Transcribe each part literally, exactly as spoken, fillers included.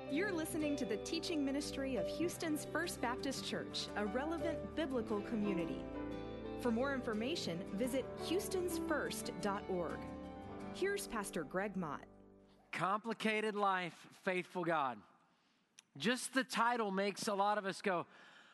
You're listening to the teaching ministry of Houston's First Baptist Church, a relevant biblical community. For more information, visit houstons first dot org. Here's Pastor Greg Mott. Complicated life, faithful God. Just the title makes a lot of us go,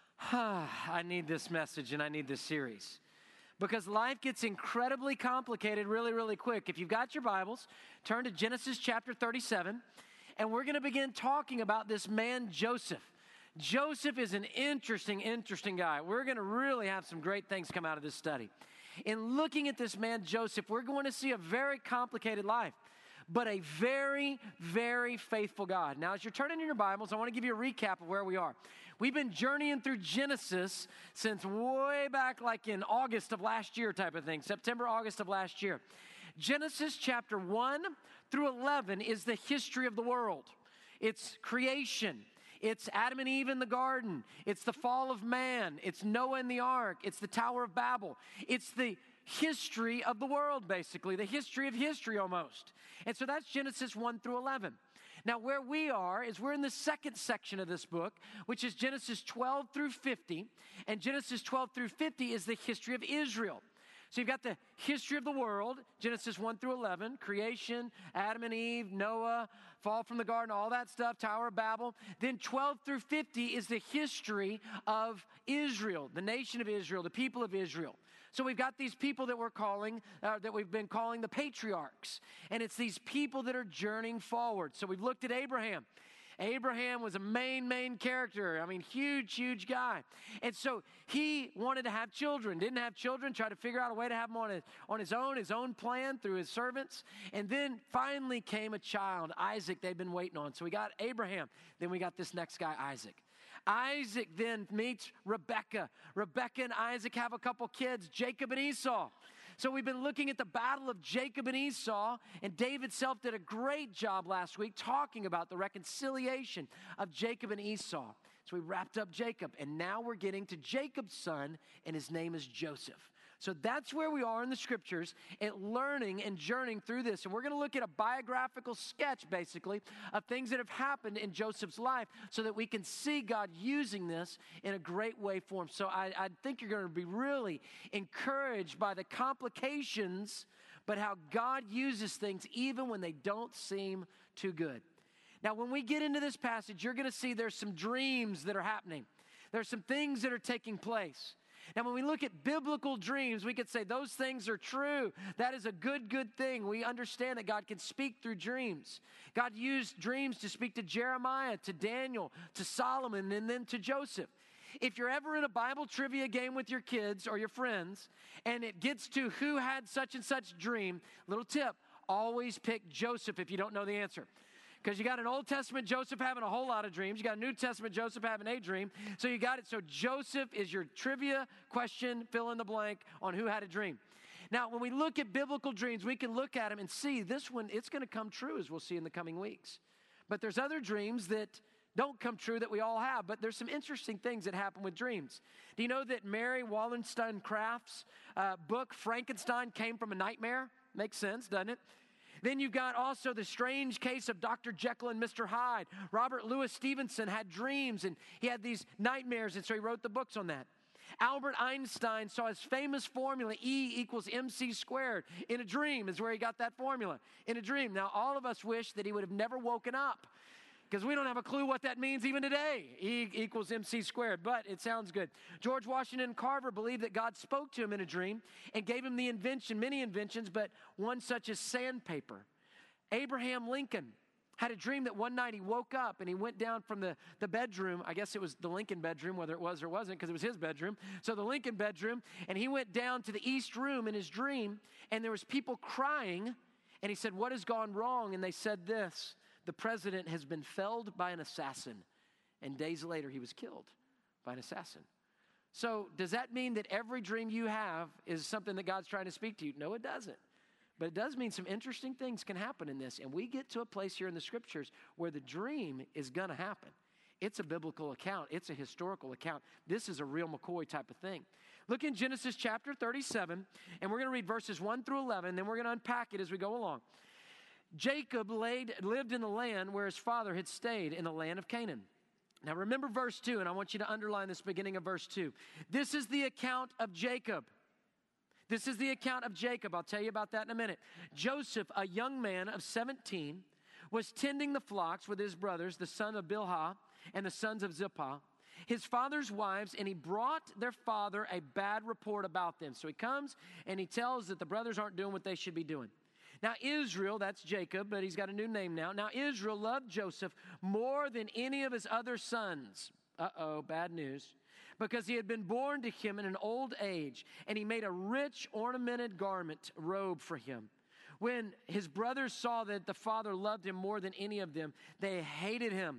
ah, I need this message and I need this series. Because life gets incredibly complicated really, really quick. If you've got your Bibles, turn to Genesis chapter thirty-seven. And we're going to begin talking about this man, Joseph. Joseph is an interesting, interesting guy. We're going to really have some great things come out of this study. In looking at this man, Joseph, we're going to see a very complicated life, but a very, very faithful God. Now, as you're turning in your Bibles, I want to give you a recap of where we are. We've been journeying through Genesis since way back like in August of last year type of thing, September, August of last year. Genesis chapter one through eleven is the history of the world. It's creation. It's Adam and Eve in the garden. It's the fall of man. It's Noah and the ark. It's the Tower of Babel. It's the history of the world, basically, the history of history almost. And so that's Genesis one through eleven. Now, where we are is we're in the second section of this book, which is Genesis twelve through fifty. And Genesis twelve through fifty is the history of Israel. So you've got the history of the world, Genesis one through eleven, creation, Adam and Eve, Noah, fall from the garden, all that stuff, Tower of Babel. Then twelve through fifty is the history of Israel, the nation of Israel, the people of Israel. So we've got these people that we're calling, uh, that we've been calling the patriarchs. And it's these people that are journeying forward. So we've looked at Abraham. Abraham was a main, main character. I mean, huge, huge guy. And so he wanted to have children, didn't have children, tried to figure out a way to have them on his, on his own, his own plan through his servants. And then finally came a child, Isaac, they'd been waiting on. So we got Abraham. Then we got this next guy, Isaac. Isaac then meets Rebekah. Rebekah and Isaac have a couple kids, Jacob and Esau. So we've been looking at the battle of Jacob and Esau, and David Self did a great job last week talking about the reconciliation of Jacob and Esau. So we wrapped up Jacob, and now we're getting to Jacob's son, and his name is Joseph. So that's where we are in the scriptures at learning and journeying through this. And we're going to look at a biographical sketch, basically, of things that have happened in Joseph's life so that we can see God using this in a great way for him. So I, I think you're going to be really encouraged by the complications, but how God uses things even when they don't seem too good. Now, when we get into this passage, you're going to see there's some dreams that are happening. There's some things that are taking place. Now, when we look at biblical dreams, we could say those things are true. That is a good, good thing. We understand that God can speak through dreams. God used dreams to speak to Jeremiah, to Daniel, to Solomon, and then to Joseph. If you're ever in a Bible trivia game with your kids or your friends, and it gets to who had such and such dream, little tip, always pick Joseph if you don't know the answer. Because you got an Old Testament Joseph having a whole lot of dreams. You got a New Testament Joseph having a dream. So you got it. So Joseph is your trivia question, fill in the blank on who had a dream. Now, when we look at biblical dreams, we can look at them and see this one, it's going to come true, as we'll see in the coming weeks. But there's other dreams that don't come true that we all have. But there's some interesting things that happen with dreams. Do you know that Mary Wollstonecraft's uh, book, Frankenstein, came from a nightmare? Makes sense, doesn't it? Then you've got also the strange case of Doctor Jekyll and Mister Hyde. Robert Louis Stevenson had dreams and he had these nightmares, and so he wrote the books on that. Albert Einstein saw his famous formula, E equals mc squared, in a dream is where he got that formula, in a dream. Now, all of us wish that he would have never woken up, because we don't have a clue what that means even today, E equals mc squared, but it sounds good. George Washington Carver believed that God spoke to him in a dream and gave him the invention, many inventions, but one such as sandpaper. Abraham Lincoln had a dream that one night he woke up and he went down from the, the bedroom. I guess it was the Lincoln bedroom, whether it was or wasn't, because it was his bedroom. So the Lincoln bedroom, and he went down to the east room in his dream, and there was people crying, and he said, "What has gone wrong?" And they said this: "The president has been felled by an assassin." And days later, he was killed by an assassin. So does that mean that every dream you have is something that God's trying to speak to you? No, it doesn't. But it does mean some interesting things can happen in this. And we get to a place here in the scriptures where the dream is going to happen. It's a biblical account. It's a historical account. This is a real McCoy type of thing. Look in Genesis chapter thirty-seven, and we're going to read verses one through eleven, then we're going to unpack it as we go along. Jacob laid, lived in the land where his father had stayed, in the land of Canaan. Now remember verse two, and I want you to underline this beginning of verse two. This is the account of Jacob. This is the account of Jacob. I'll tell you about that in a minute. Joseph, a young man of seventeen, was tending the flocks with his brothers, the son of Bilhah and the sons of Zilpah, his father's wives, and he brought their father a bad report about them. So he comes and he tells that the brothers aren't doing what they should be doing. Now Israel, that's Jacob, but he's got a new name now. Now Israel loved Joseph more than any of his other sons. Uh-oh, bad news. Because he had been born to him in an old age, and he made a rich ornamented garment robe for him. When his brothers saw that the father loved him more than any of them, they hated him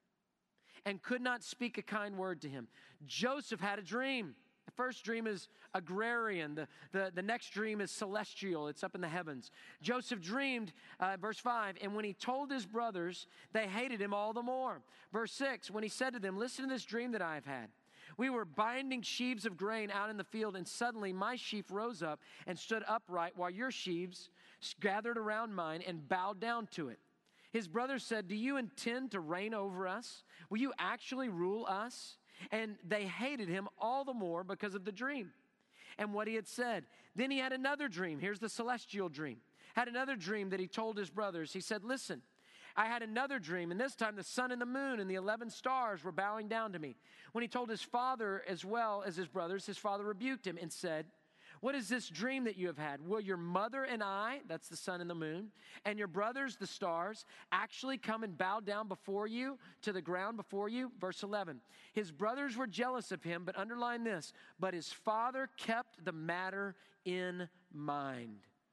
and could not speak a kind word to him. Joseph had a dream. The first dream is agrarian. The, the, the next dream is celestial. It's up in the heavens. Joseph dreamed, uh, verse five, and when he told his brothers, they hated him all the more. Verse six, when he said to them, listen to this dream that I have had. We were binding sheaves of grain out in the field, and suddenly my sheaf rose up and stood upright while your sheaves gathered around mine and bowed down to it. His brothers said, do you intend to reign over us? Will you actually rule us? And they hated him all the more because of the dream and what he had said. Then he had another dream. Here's the celestial dream. Had another dream that he told his brothers. He said, listen, I had another dream, and this time the sun and the moon and the eleven stars were bowing down to me. When he told his father as well as his brothers, his father rebuked him and said, what is this dream that you have had? Will your mother and I, that's the sun and the moon, and your brothers, the stars, actually come and bow down before you, to the ground before you? Verse eleven, his brothers were jealous of him, but underline this, but his father kept the matter in mind.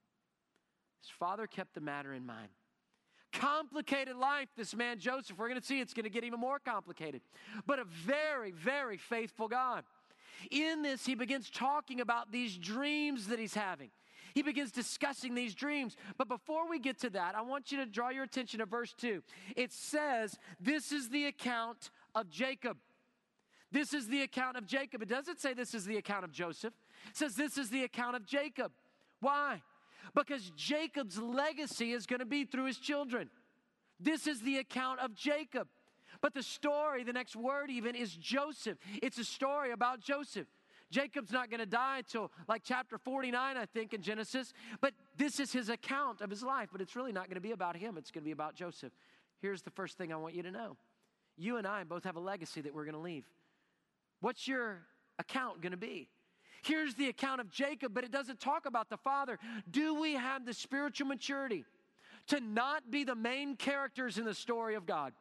His father kept the matter in mind. Complicated life, this man Joseph. We're going to see it's going to get even more complicated. But a very, very faithful God. In this, he begins talking about these dreams that he's having. He begins discussing these dreams. But before we get to that, I want you to draw your attention to verse two. It says, this is the account of Jacob. This is the account of Jacob. It doesn't say this is the account of Joseph. It says this is the account of Jacob. Why? Because Jacob's legacy is going to be through his children. This is the account of Jacob. But the story, the next word even, is Joseph. It's a story about Joseph. Jacob's not going to die until like chapter forty-nine, I think, in Genesis. But this is his account of his life. But it's really not going to be about him. It's going to be about Joseph. Here's the first thing I want you to know. You and I both have a legacy that we're going to leave. What's your account going to be? Here's the account of Jacob, but it doesn't talk about the father. Do we have the spiritual maturity to not be the main characters in the story of God?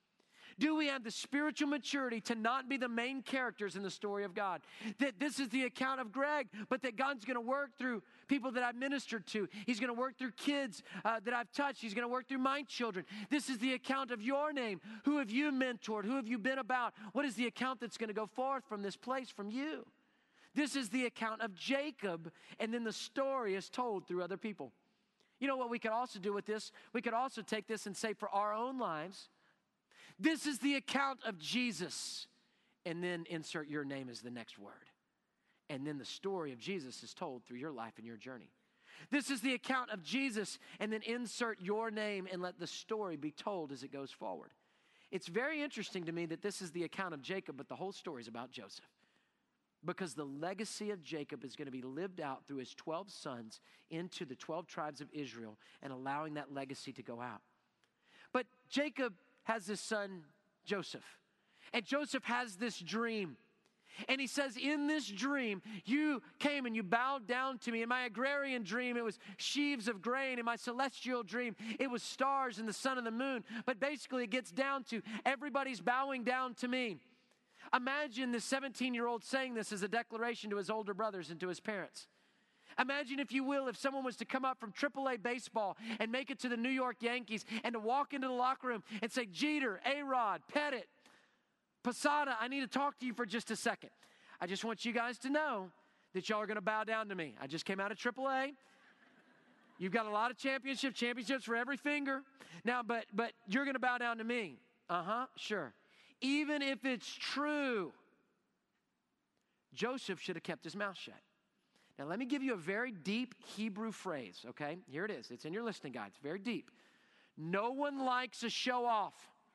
Do we have the spiritual maturity to not be the main characters in the story of God? That this is the account of Greg, but that God's going to work through people that I've ministered to. He's going to work through kids uh, that I've touched. He's going to work through my children. This is the account of your name. Who have you mentored? Who have you been about? What is the account that's going to go forth from this place, from you? This is the account of Jacob, and then the story is told through other people. You know what we could also do with this? We could also take this and say for our own lives, this is the account of Jesus, and then insert your name as the next word. And then the story of Jesus is told through your life and your journey. This is the account of Jesus, and then insert your name and let the story be told as it goes forward. It's very interesting to me that this is the account of Jacob, but the whole story is about Joseph. Because the legacy of Jacob is going to be lived out through his twelve sons into the twelve tribes of Israel and allowing that legacy to go out. But Jacob has this son, Joseph. And Joseph has this dream. And he says, in this dream, you came and you bowed down to me. In my agrarian dream, it was sheaves of grain. In my celestial dream, it was stars and the sun and the moon. But basically, it gets down to everybody's bowing down to me. Imagine this seventeen-year-old saying this as a declaration to his older brothers and to his parents. Imagine, if you will, if someone was to come up from triple A baseball and make it to the New York Yankees and to walk into the locker room and say, Jeter, A-Rod, Pettit, Posada, I need to talk to you for just a second. I just want you guys to know that y'all are going to bow down to me. I just came out of triple A. You've got a lot of championships, championships for every finger. Now, but but you're going to bow down to me. Uh-huh, sure. Even if it's true, Joseph should have kept his mouth shut. Now, let me give you a very deep Hebrew phrase, okay? Here it is. It's in your listening guide. It's very deep. No one likes a show off.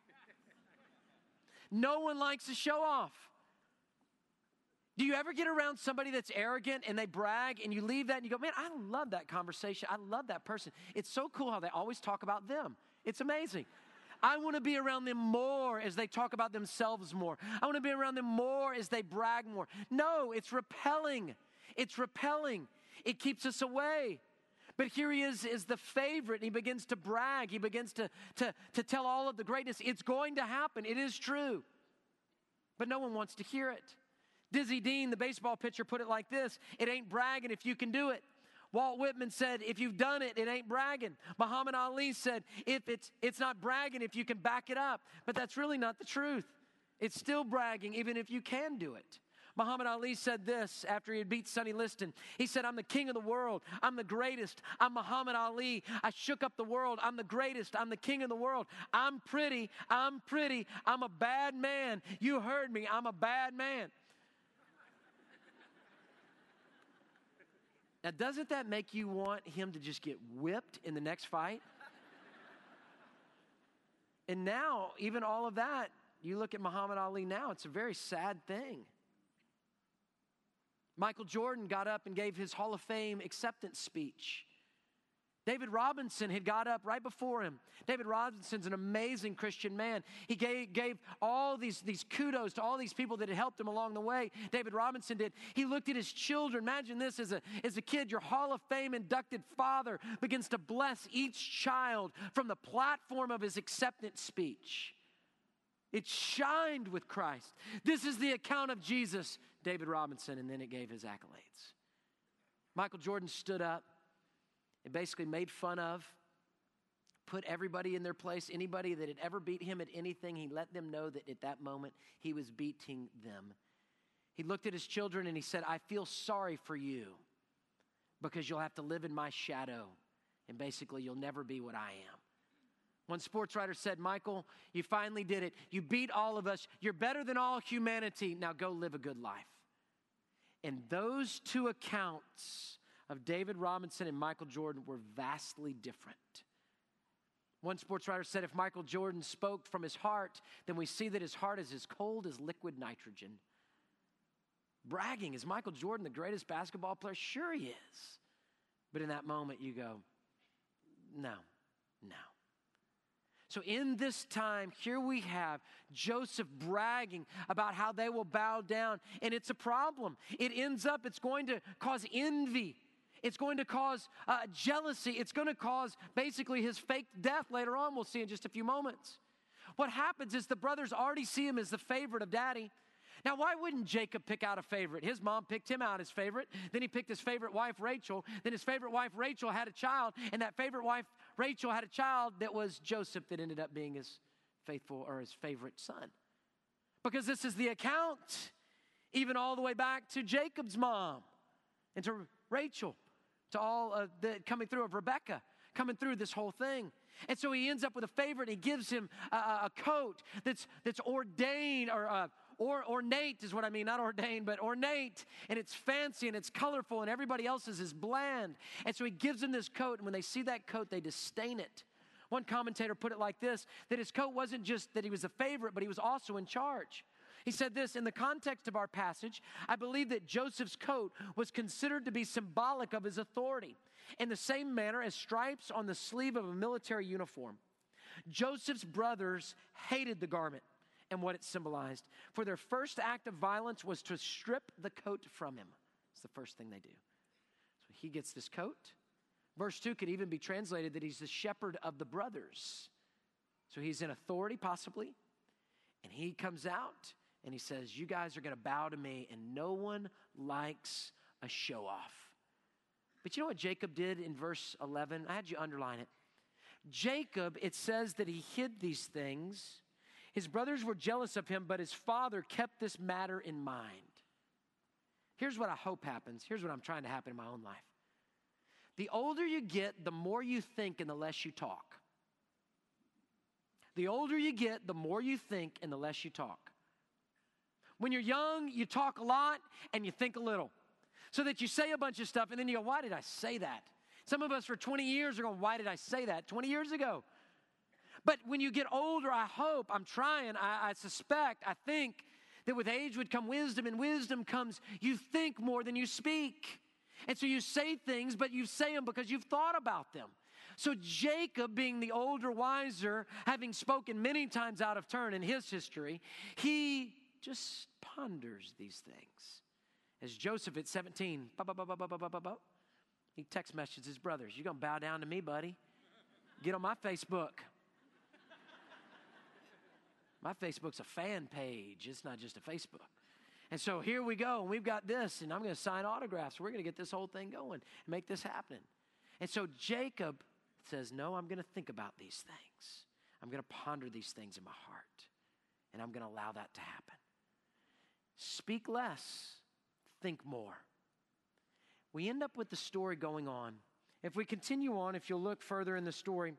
No one likes a show off. Do you ever get around somebody that's arrogant and they brag and you leave that and you go, man, I love that conversation. I love that person. It's so cool how they always talk about them. It's amazing. I want to be around them more as they talk about themselves more. I want to be around them more as they brag more. No, it's repelling. It's repelling. It keeps us away. But here he is, is the favorite, and he begins to brag. He begins to, to, to tell all of the greatness. It's going to happen. It is true. But no one wants to hear it. Dizzy Dean, the baseball pitcher, put it like this: it ain't bragging if you can do it. Walt Whitman said, if you've done it, it ain't bragging. Muhammad Ali said, if it's, it's not bragging if you can back it up. But that's really not the truth. It's still bragging even if you can do it. Muhammad Ali said this after he had beat Sonny Liston. He said, I'm the king of the world. I'm the greatest. I'm Muhammad Ali. I shook up the world. I'm the greatest. I'm the king of the world. I'm pretty. I'm pretty. I'm a bad man. You heard me. I'm a bad man. Now, doesn't that make you want him to just get whipped in the next fight? And now, even all of that, you look at Muhammad Ali now, it's a very sad thing. Michael Jordan got up and gave his Hall of Fame acceptance speech. David Robinson had got up right before him. David Robinson's an amazing Christian man. He gave, gave all these, these kudos to all these people that had helped him along the way. David Robinson did. He looked at his children. Imagine this as a, as a kid, your Hall of Fame inducted father begins to bless each child from the platform of his acceptance speech. It shined with Christ. This is the account of Jesus, David Robinson, and then it gave his accolades. Michael Jordan stood up and basically made fun of, put everybody in their place. Anybody that had ever beat him at anything, he let them know that at that moment he was beating them. He looked at his children and he said, I feel sorry for you because you'll have to live in my shadow, and basically you'll never be what I am. One sports writer said, Michael, you finally did it. You beat all of us. You're better than all humanity. Now go live a good life. And those two accounts of David Robinson and Michael Jordan were vastly different. One sports writer said, if Michael Jordan spoke from his heart, then we see that his heart is as cold as liquid nitrogen. Bragging, is Michael Jordan the greatest basketball player? Sure he is. But in that moment you go, no, no. So in this time, here we have Joseph bragging about how they will bow down, and it's a problem. It ends up, it's going to cause envy. It's going to cause uh, jealousy. It's going to cause basically his fake death later on. We'll see in just a few moments. What happens is the brothers already see him as the favorite of daddy. Now, why wouldn't Jacob pick out a favorite? His mom picked him out as favorite. Then he picked his favorite wife, Rachel. Then his favorite wife, Rachel, had a child. And that favorite wife, Rachel, had a child that was Joseph, that ended up being his faithful or his favorite son. Because this is the account, even all the way back to Jacob's mom and to Rachel, to all of the coming through of Rebekah, coming through this whole thing. And so he ends up with a favorite. And he gives him a, a coat that's that's ordained or uh, or ornate is what I mean, not ordained, but ornate. And it's fancy and it's colorful, and everybody else's is bland. And so he gives him this coat, and when they see that coat, they disdain it. One commentator put it like this, that his coat wasn't just that he was a favorite, but he was also in charge. He said this, in the context of our passage, I believe that Joseph's coat was considered to be symbolic of his authority, in the same manner as stripes on the sleeve of a military uniform. Joseph's brothers hated the garment and what it symbolized. For their first act of violence was to strip the coat from him. It's the first thing they do. So he gets this coat. Verse two could even be translated that he's the shepherd of the brothers. So he's in authority possibly. And he comes out and he says, you guys are going to bow to me, and no one likes a show off. But you know what Jacob did in verse eleven? I had you underline it. Jacob, it says that he hid these things. His brothers were jealous of him, but his father kept this matter in mind. Here's what I hope happens. Here's what I'm trying to happen in my own life. The older you get, the more you think and the less you talk. The older you get, the more you think and the less you talk. When you're young, you talk a lot and you think a little. So that you say a bunch of stuff and then you go, why did I say that? Some of us for twenty years are going, why did I say that twenty years ago? But when you get older, I hope, I'm trying, I, I suspect, I think that with age would come wisdom, and wisdom comes, you think more than you speak. And so you say things, but you say them because you've thought about them. So Jacob, being the older, wiser, having spoken many times out of turn in his history, he just ponders these things. As Joseph at seventeen, bah, bah, bah, bah, bah, bah, bah, bah, he text messages his brothers, you gonna bow down to me, buddy? Get on my Facebook. My Facebook's a fan page. It's not just a Facebook. And so here we go, and we've got this, and I'm going to sign autographs. We're going to get this whole thing going and make this happen. And so Jacob says, no, I'm going to think about these things. I'm going to ponder these things in my heart, and I'm going to allow that to happen. Speak less, think more. We end up with the story going on. If we continue on, if you'll look further in the story,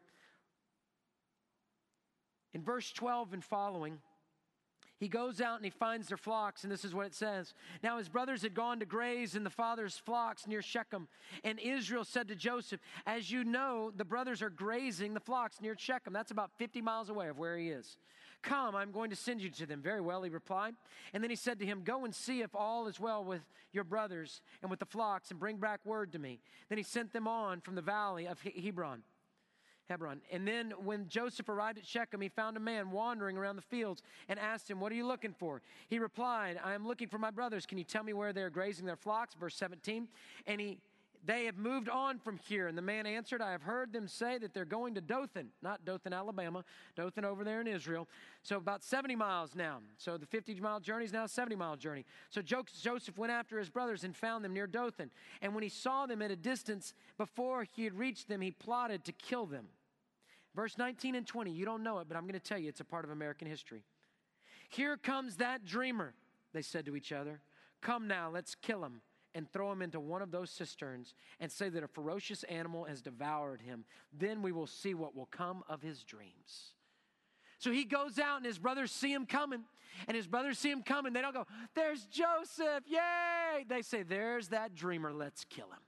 in verse twelve and following, he goes out and he finds their flocks, and this is what it says. Now his brothers had gone to graze in the father's flocks near Shechem, and Israel said to Joseph, as you know, the brothers are grazing the flocks near Shechem. That's about fifty miles away of where he is. Come, I'm going to send you to them. Very well, he replied. And then he said to him, go and see if all is well with your brothers and with the flocks, and bring back word to me. Then he sent them on from the valley of Hebron. Hebron. And then when Joseph arrived at Shechem, he found a man wandering around the fields and asked him, what are you looking for? He replied, I am looking for my brothers. Can you tell me where they're grazing their flocks? Verse seventeen. And he, they have moved on from here. And the man answered, I have heard them say that they're going to Dothan, not Dothan, Alabama, Dothan over there in Israel. So about seventy miles now. So the fifty mile journey is now a seventy mile journey. So Joseph went after his brothers and found them near Dothan. And when he saw them at a distance, before he had reached them, he plotted to kill them. Verse nineteen and twenty, you don't know it, but I'm going to tell you it's a part of American history. Here comes that dreamer, they said to each other. Come now, let's kill him and throw him into one of those cisterns and say that a ferocious animal has devoured him. Then we will see what will come of his dreams. So he goes out and his brothers see him coming. And his brothers see him coming. They don't go, there's Joseph, yay! They say, there's that dreamer, let's kill him.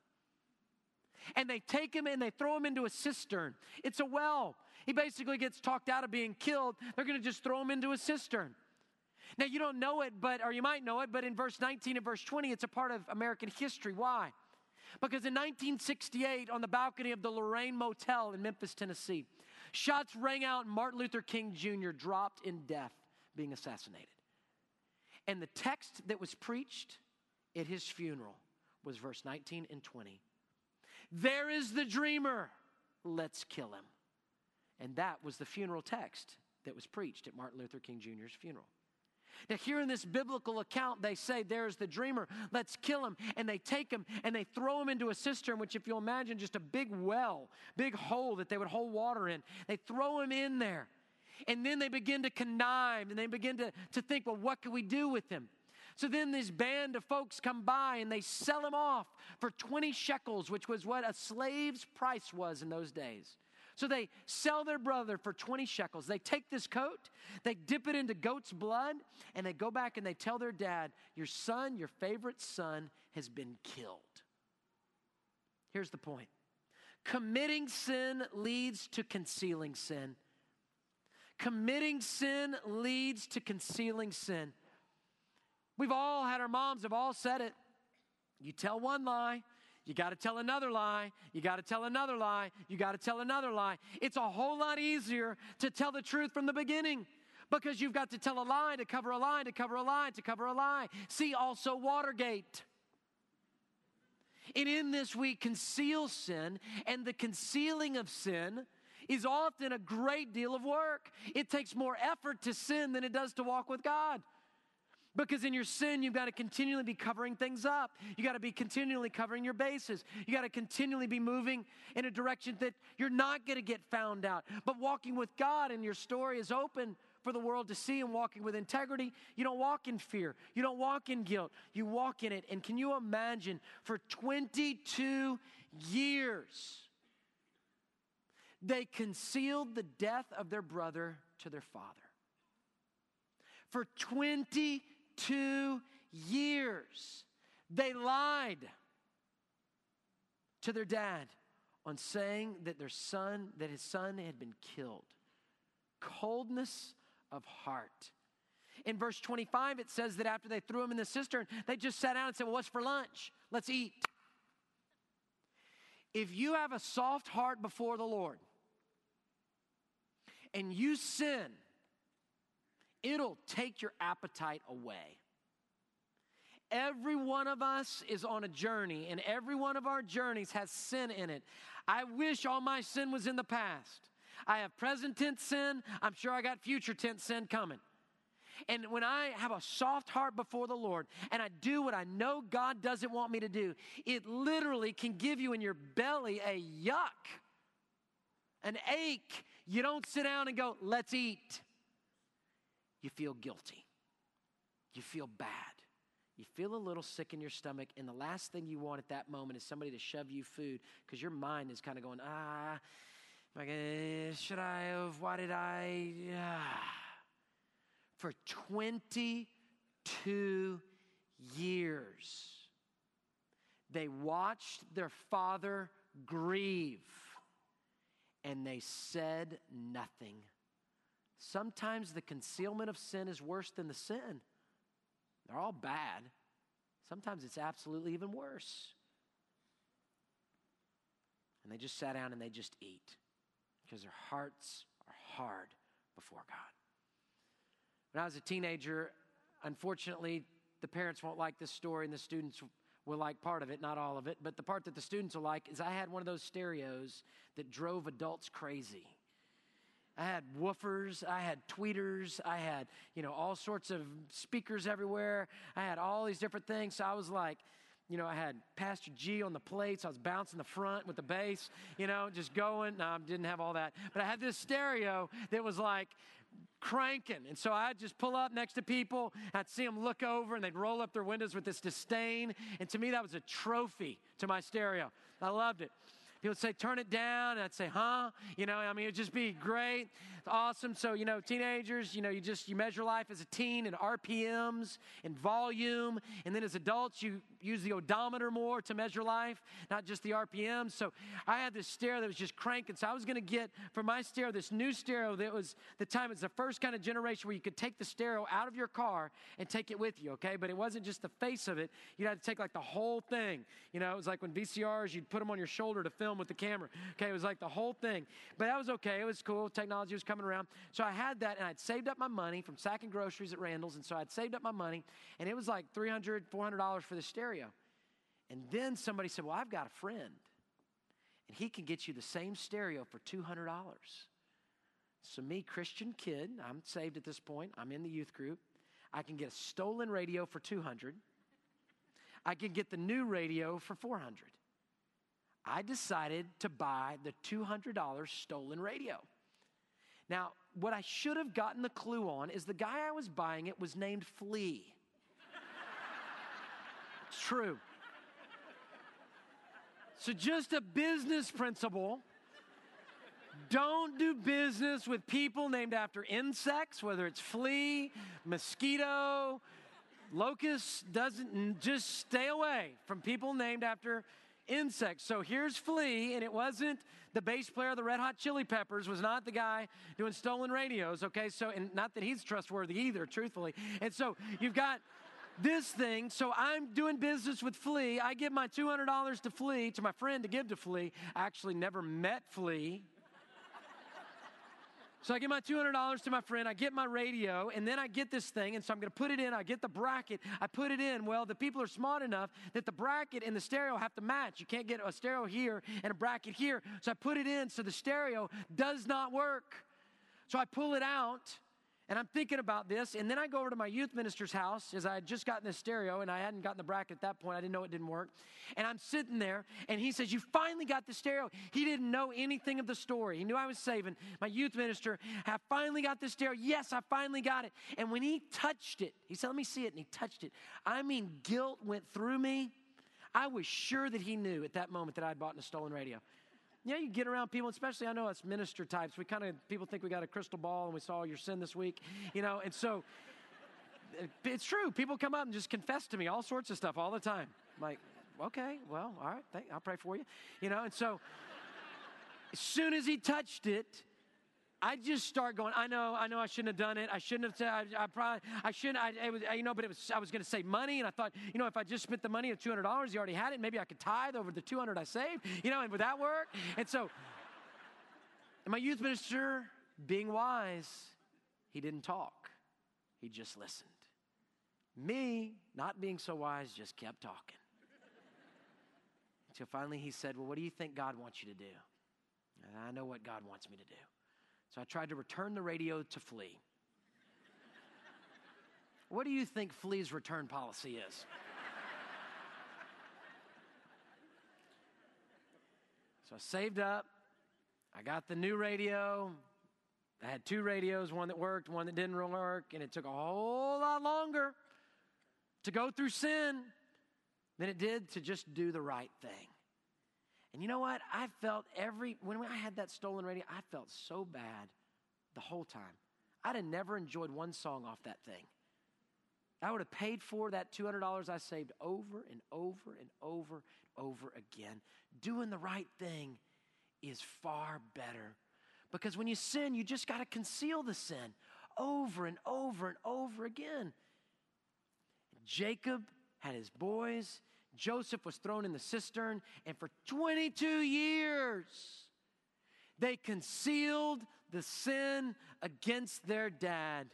And they take him and they throw him into a cistern. It's a well. He basically gets talked out of being killed. They're going to just throw him into a cistern. Now, you don't know it, but or you might know it, but in verse nineteen and verse twenty, it's a part of American history. Why? Because in nineteen sixty-eight, on the balcony of the Lorraine Motel in Memphis, Tennessee, shots rang out and Martin Luther King Junior dropped in death, being assassinated. And the text that was preached at his funeral was verse nineteen and twenty. There is the dreamer, let's kill him. And that was the funeral text that was preached at Martin Luther King Junior's funeral. Now here in this biblical account, they say, there's the dreamer, let's kill him. And they take him and they throw him into a cistern, which if you'll imagine, just a big well, big hole that they would hold water in. They throw him in there. And then they begin to connive and they begin to, to think, well, what can we do with him? So then this band of folks come by and they sell him off for twenty shekels, which was what a slave's price was in those days. So they sell their brother for twenty shekels. They take this coat, they dip it into goat's blood, and they go back and they tell their dad, your son, your favorite son, has been killed. Here's the point. Committing sin leads to concealing sin. Committing sin leads to concealing sin. We've all had, our moms have all said it. You tell one lie, you got to tell another lie, you got to tell another lie, you got to tell another lie. It's a whole lot easier to tell the truth from the beginning because you've got to tell a lie to cover a lie, to cover a lie, to cover a lie. See also Watergate. And in this we conceal sin, and the concealing of sin is often a great deal of work. It takes more effort to sin than it does to walk with God. Because in your sin, you've got to continually be covering things up. You got to be continually covering your bases. You got to continually be moving in a direction that you're not going to get found out. But walking with God and your story is open for the world to see, and walking with integrity, you don't walk in fear. You don't walk in guilt. You walk in it. And can you imagine for twenty-two years, they concealed the death of their brother to their father. For twenty-two years, They lied to their dad on saying that their son, that his son had been killed. Coldness of heart. In verse twenty-five, it says that after they threw him in the cistern, they just sat down and said, well, what's for lunch? Let's eat. If you have a soft heart before the Lord and you sin, it'll take your appetite away. Every one of us is on a journey, and every one of our journeys has sin in it. I wish all my sin was in the past. I have present tense sin. I'm sure I got future tense sin coming. And when I have a soft heart before the Lord and I do what I know God doesn't want me to do, it literally can give you in your belly a yuck, an ache. You don't sit down and go, let's eat. You feel guilty. You feel bad. You feel a little sick in your stomach, and the last thing you want at that moment is somebody to shove you food because your mind is kind of going, ah, like, uh, should I have, why did I? Ah. For twenty-two years, they watched their father grieve, and they said nothing. Sometimes the concealment of sin is worse than the sin. They're all bad. Sometimes it's absolutely even worse. And they just sat down and they just eat because their hearts are hard before God. When I was a teenager, unfortunately, the parents won't like this story and the students will like part of it, not all of it. But the part that the students will like is I had one of those stereos that drove adults crazy. I had woofers, I had tweeters, I had, you know, all sorts of speakers everywhere. I had all these different things. So I was like, you know, I had Pastor G on the plates. I was bouncing the front with the bass, you know, just going. No, I didn't have all that. But I had this stereo that was like cranking. And so I'd just pull up next to people. I'd see them look over and they'd roll up their windows with this disdain. And to me, that was a trophy to my stereo. I loved it. People would say, turn it down, and I'd say, huh? You know, I mean, it would just be great. It's awesome. So, you know, teenagers, you know, you just, you measure life as a teen in R P Ms and volume. And then as adults, you use the odometer more to measure life, not just the R P Ms. So I had this stereo that was just cranking. So I was going to get, for my stereo, this new stereo that was, the time, it's the first kind of generation where you could take the stereo out of your car and take it with you, okay? But it wasn't just the face of it. You had to take like the whole thing. You know, it was like when V C Rs, you'd put them on your shoulder to film with the camera. Okay, it was like the whole thing. But that was okay. It was cool. Technology was coming around. So I had that, and I'd saved up my money from sacking groceries at Randall's, and so I'd saved up my money, and it was like three hundred dollars, four hundred dollars for the stereo. And then somebody said, well, I've got a friend, and he can get you the same stereo for two hundred dollars. So me, Christian kid, I'm saved at this point. I'm in the youth group. I can get a stolen radio for two hundred dollars. I can get the new radio for four hundred dollars. I decided to buy the two hundred dollars stolen radio. Now, what I should have gotten the clue on is the guy I was buying it was named Flea. It's true. So just a business principle. Don't do business with people named after insects, whether it's flea, mosquito, locust. Doesn't, just stay away from people named after insects. So here's Flea, and it wasn't the bass player of the Red Hot Chili Peppers, was not the guy doing stolen radios, okay? So, and not that he's trustworthy either, truthfully. And so you've got this thing. So I'm doing business with Flea. I give my two hundred dollars to Flea, to my friend to give to Flea. I actually never met Flea. So I give my two hundred dollars to my friend, I get my radio, and then I get this thing, and so I'm going to put it in, I get the bracket, I put it in. Well, the people are smart enough that the bracket and the stereo have to match. You can't get a stereo here and a bracket here. So I put it in, so the stereo does not work. So I pull it out, and I'm thinking about this, and then I go over to my youth minister's house, as I had just gotten the stereo, and I hadn't gotten the bracket at that point. I didn't know it didn't work. And I'm sitting there, and he says, you finally got the stereo. He didn't know anything of the story. He knew I was saving. My youth minister, I finally got the stereo. Yes, I finally got it. And when he touched it, he said, let me see it, and he touched it. I mean, guilt went through me. I was sure that he knew at that moment that I'd bought a stolen radio. Yeah, you get around people, especially I know us minister types. We kind of, people think we got a crystal ball and we saw your sin this week, you know. And so it's true. People come up and just confess to me all sorts of stuff all the time. I'm like, okay, well, all right, thank, I'll pray for you. You know, and so as soon as he touched it, I just start going, I know, I know I shouldn't have done it. I shouldn't have said, I, I probably, I shouldn't, I, it was, you know, but it was, I was going to save money. And I thought, you know, if I just spent the money of two hundred dollars, he already had it. Maybe I could tithe over the two hundred I saved, you know, and would that work? And so, and my youth minister, being wise, he didn't talk. He just listened. Me, not being so wise, just kept talking. Until finally he said, well, what do you think God wants you to do? And I know what God wants me to do. So I tried to return the radio to Flea. What do you think Flea's return policy is? So I saved up. I got the new radio. I had two radios, one that worked, one that didn't work, and it took a whole lot longer to go through sin than it did to just do the right thing. And you know what? I felt every, when I had that stolen radio, I felt so bad the whole time. I'd have never enjoyed one song off that thing. I would have paid for that two hundred dollars I saved over and over and over and over again. Doing the right thing is far better. Because when you sin, you just got to conceal the sin over and over and over again. Jacob had his boys. Joseph was thrown in the cistern. And for twenty-two years, they concealed the sin against their dad.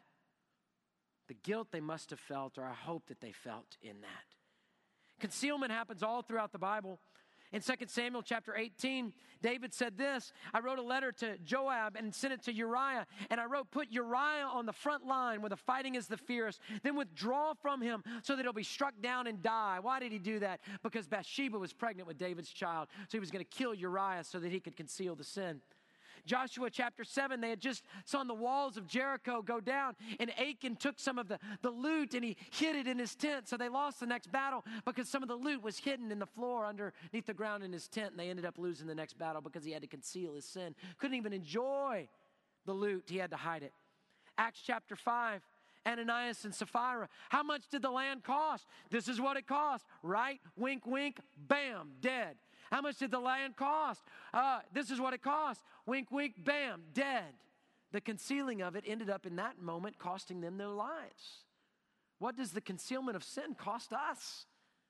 The guilt they must have felt, or I hope that they felt in that. Concealment happens all throughout the Bible. In Second Samuel chapter eighteen, David said this, I wrote a letter to Joab and sent it to Uriah. And I wrote, put Uriah on the front line where the fighting is the fiercest. Then withdraw from him so that he'll be struck down and die. Why did he do that? Because Bathsheba was pregnant with David's child. So he was going to kill Uriah so that he could conceal the sin. Joshua chapter seven, they had just saw the walls of Jericho go down, and Achan took some of the, the loot and he hid it in his tent. So they lost the next battle because some of the loot was hidden in the floor underneath the ground in his tent, and they ended up losing the next battle because he had to conceal his sin. Couldn't even enjoy the loot. He had to hide it. Acts chapter five, Ananias and Sapphira. How much did the land cost? This is what it cost, right? Wink, wink, bam, dead. How much did the land cost? Uh, this is what it cost. Wink, wink, bam, dead. The concealing of it ended up in that moment costing them their lives. What does the concealment of sin cost us?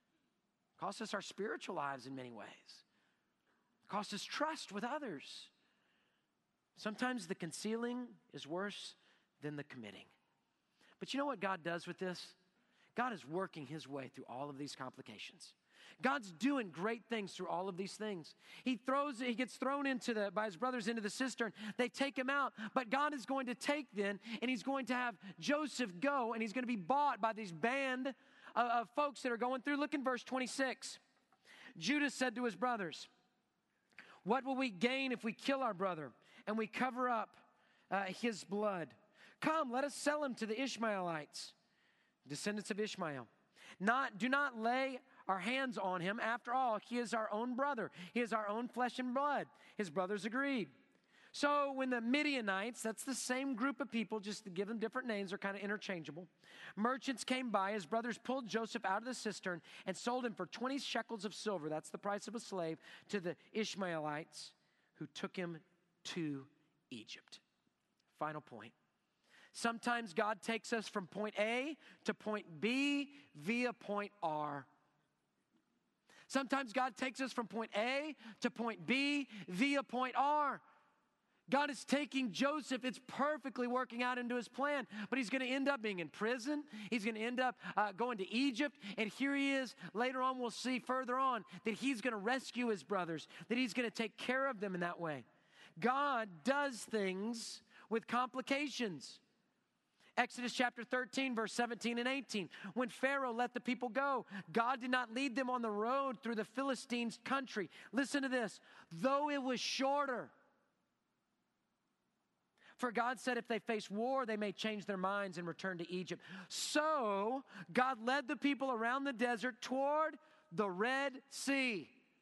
It costs us our spiritual lives in many ways. It costs us trust with others. Sometimes the concealing is worse than the committing. But you know what God does with this? God is working his way through all of these complications. God's doing great things through all of these things. He throws, he gets thrown into the, by his brothers into the cistern. They take him out, but God is going to take then, and he's going to have Joseph go, and he's going to be bought by these band of, of folks that are going through. Look in verse twenty-six. Judah said to his brothers, what will we gain if we kill our brother and we cover up uh, his blood? Come, let us sell him to the Ishmaelites, descendants of Ishmael. Not, do not lay our hands on him. After all, he is our own brother. He is our own flesh and blood. His brothers agreed. So when the Midianites, that's the same group of people, just to give them different names, they're kind of interchangeable. Merchants came by. His brothers pulled Joseph out of the cistern and sold him for twenty shekels of silver. That's the price of a slave, to the Ishmaelites, who took him to Egypt. Final point. Sometimes God takes us from point A to point B via point R. Sometimes God takes us from point A to point B via point R. God is taking Joseph. It's perfectly working out into his plan, but he's going to end up being in prison. He's going to end up uh, going to Egypt, and here he is. Later on, we'll see further on that he's going to rescue his brothers, that he's going to take care of them in that way. God does things with complications. Exodus chapter thirteen, verse seventeen and eighteen. When Pharaoh let the people go, God did not lead them on the road through the Philistines' country. Listen to this. Though it was shorter. For God said if they face war, they may change their minds and return to Egypt. So God led the people around the desert toward the Red Sea.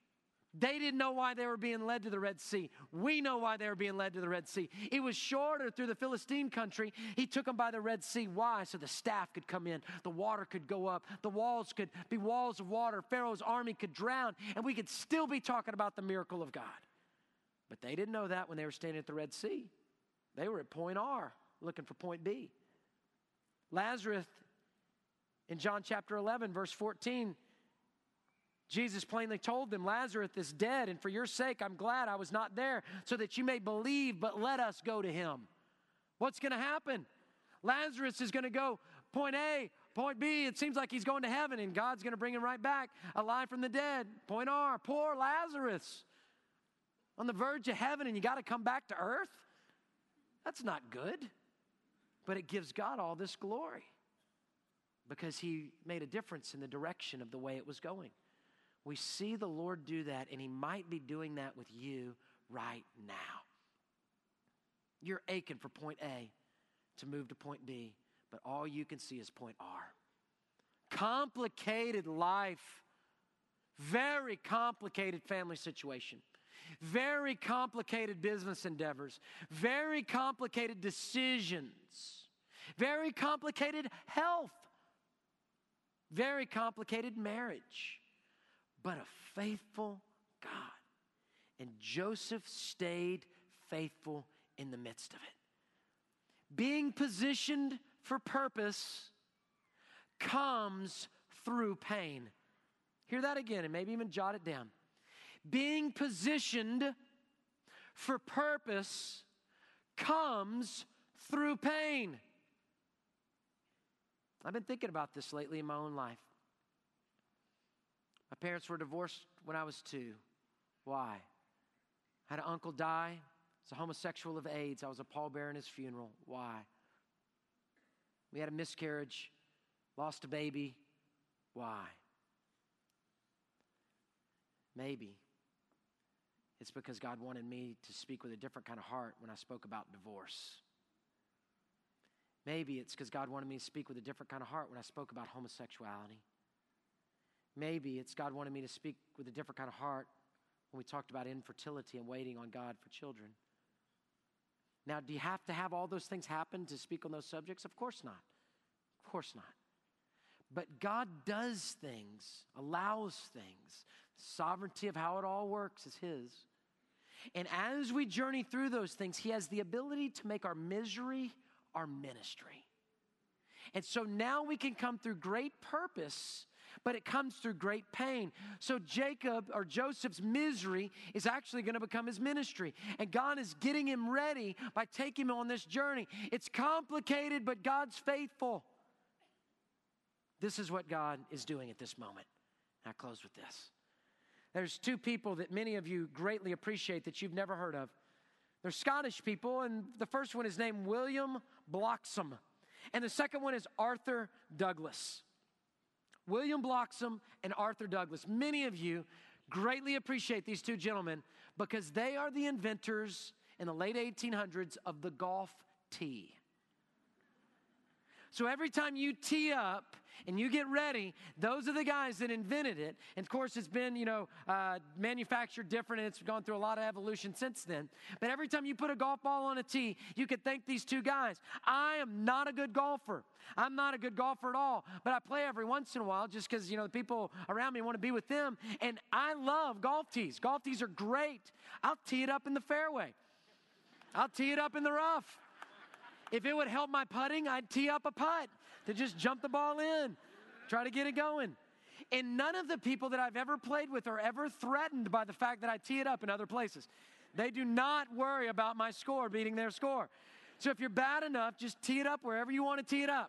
They didn't know why they were being led to the Red Sea. We know why they were being led to the Red Sea. It was shorter through the Philistine country. He took them by the Red Sea. Why? So the staff could come in. The water could go up. The walls could be walls of water. Pharaoh's army could drown. And we could still be talking about the miracle of God. But they didn't know that when they were standing at the Red Sea. They were at point R, looking for point B. Lazarus, in John chapter eleven, verse fourteen, Jesus plainly told them, Lazarus is dead, and for your sake I'm glad I was not there, so that you may believe, but let us go to him. What's going to happen? Lazarus is going to go point A, point B. It seems like he's going to heaven, and God's going to bring him right back, alive from the dead. Point R, poor Lazarus, on the verge of heaven, and you got to come back to earth? That's not good. But it gives God all this glory because he made a difference in the direction of the way it was going. We see the Lord do that, and he might be doing that with you right now. You're aching for point A to move to point B, but all you can see is point R. Complicated life, very complicated family situation, very complicated business endeavors, very complicated decisions, very complicated health, very complicated marriage. But a faithful God. And Joseph stayed faithful in the midst of it. Being positioned for purpose comes through pain. Hear that again and maybe even jot it down. Being positioned for purpose comes through pain. I've been thinking about this lately in my own life. My parents were divorced when I was two. Why? I had an uncle die. He's a homosexual of AIDS. I was a pallbearer in his funeral. Why? We had a miscarriage, lost a baby. Why? Maybe it's because God wanted me to speak with a different kind of heart when I spoke about divorce. Maybe it's because God wanted me to speak with a different kind of heart when I spoke about homosexuality. Maybe it's God wanted me to speak with a different kind of heart when we talked about infertility and waiting on God for children. Now, do you have to have all those things happen to speak on those subjects? Of course not. Of course not. But God does things, allows things. The sovereignty of how it all works is his. And as we journey through those things, he has the ability to make our misery our ministry. And so now we can come through great purpose, but it comes through great pain. So Jacob or Joseph's misery is actually going to become his ministry. And God is getting him ready by taking him on this journey. It's complicated, but God's faithful. This is what God is doing at this moment. I'll close with this. There's two people that many of you greatly appreciate that you've never heard of. They're Scottish people, and the first one is named William Bloxham. And the second one is Arthur Douglas. William Bloxham and Arthur Douglas. Many of you greatly appreciate these two gentlemen because they are the inventors in the late eighteen hundreds of the golf tee. So every time you tee up and you get ready, those are the guys that invented it. And of course, it's been, you know, uh, manufactured different, and it's gone through a lot of evolution since then. But every time you put a golf ball on a tee, you can thank these two guys. I am not a good golfer. I'm not a good golfer at all, but I play every once in a while just because, you know, the people around me want to be with them. And I love golf tees. Golf tees are great. I'll tee it up in the fairway. I'll tee it up in the rough. If it would help my putting, I'd tee up a putt to just jump the ball in, try to get it going. And none of the people that I've ever played with are ever threatened by the fact that I tee it up in other places. They do not worry about my score beating their score. So if you're bad enough, just tee it up wherever you want to tee it up.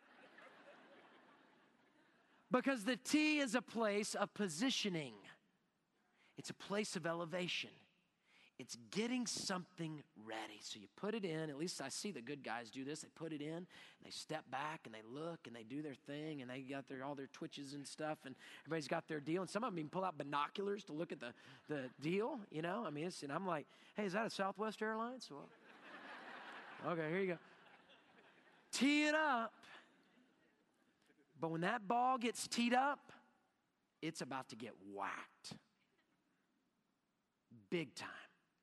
Because the tee is a place of positioning. It's a place of elevation. It's getting something ready. So you put it in. At least I see the good guys do this. They put it in, and they step back, and they look, and they do their thing, and they got their all their twitches and stuff, and everybody's got their deal. And some of them even pull out binoculars to look at the, the deal, you know. I mean, it's, and I'm like, hey, is that a Southwest Airlines? Well, okay, here you go. Tee it up. But when that ball gets teed up, it's about to get whacked. big time.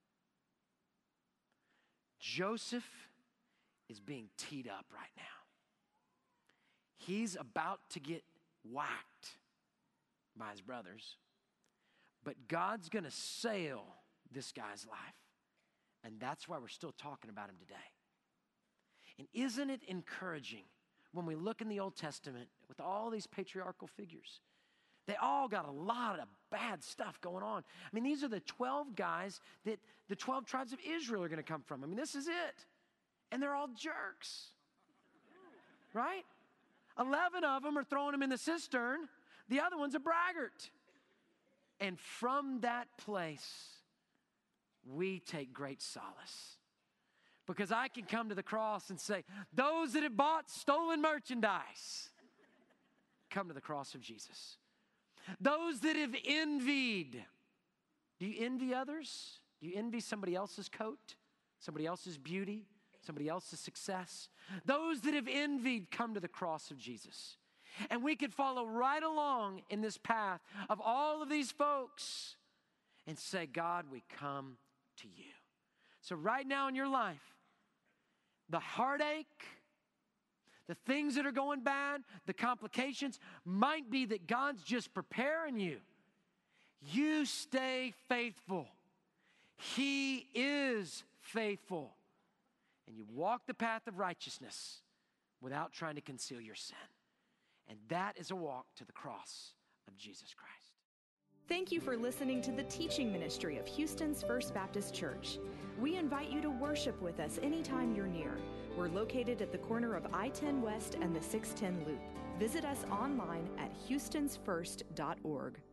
Joseph is being teed up right now. He's about to get whacked by his brothers, but God's going to sail this guy's life. And that's why we're still talking about him today. And isn't it encouraging when we look in the Old Testament with all these patriarchal figures? They all got a lot of bad stuff going on. I mean, these are the twelve guys that the twelve tribes of Israel are going to come from. I mean, this is it. And they're all jerks, right? eleven of them are throwing him in the cistern. The other one's a braggart. And from that place, we take great solace. Because I can come to the cross and say, those that have bought stolen merchandise, come to the cross of Jesus. Those that have envied. Do you envy others? Do you envy somebody else's coat? Somebody else's beauty? Somebody else's success? Those that have envied, come to the cross of Jesus. And we could follow right along in this path of all of these folks and say, God, we come to you. So right now in your life, the heartache, the things that are going bad, the complications, might be that God's just preparing you. You stay faithful. He is faithful. And you walk the path of righteousness without trying to conceal your sin. And that is a walk to the cross of Jesus Christ. Thank you for listening to the teaching ministry of Houston's First Baptist Church. We invite you to worship with us anytime you're near. We're located at the corner of I ten West and the six ten Loop. Visit us online at houstons first dot org.